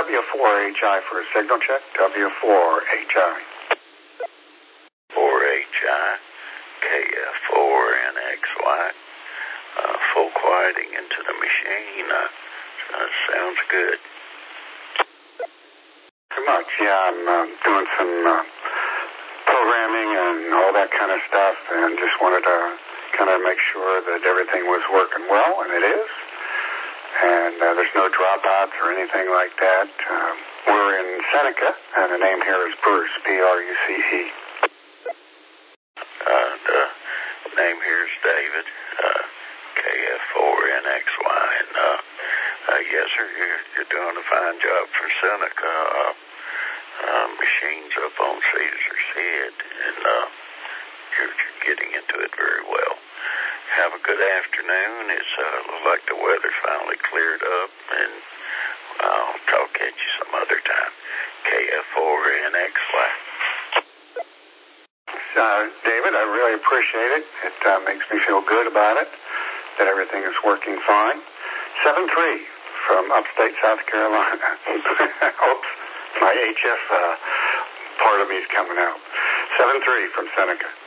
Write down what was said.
W4HI for a signal check. W4HI. 4HI, KF4NXY. Full quieting into the machine. Sounds good. Pretty much, yeah. I'm doing some programming and all that kind of stuff, and just wanted to kind of make sure that everything was working well, and it is. And there's no dropouts or anything like that. We're in Seneca, and the name here is Bruce, B-R-U-C-E. The name here is David, KF4NXY, and yes, sir, you're doing a fine job for Seneca. Machines up on Caesar's Head, and you're getting into it very well. Have a good afternoon. It's looks like the weather's finally cleared up, and I'll talk at you some other time. KF4NXY. David, I really appreciate it. It makes me feel good about it, that everything is working fine. 7-3 from upstate South Carolina. Oops, my HF part of me is coming out. 7-3 from Seneca.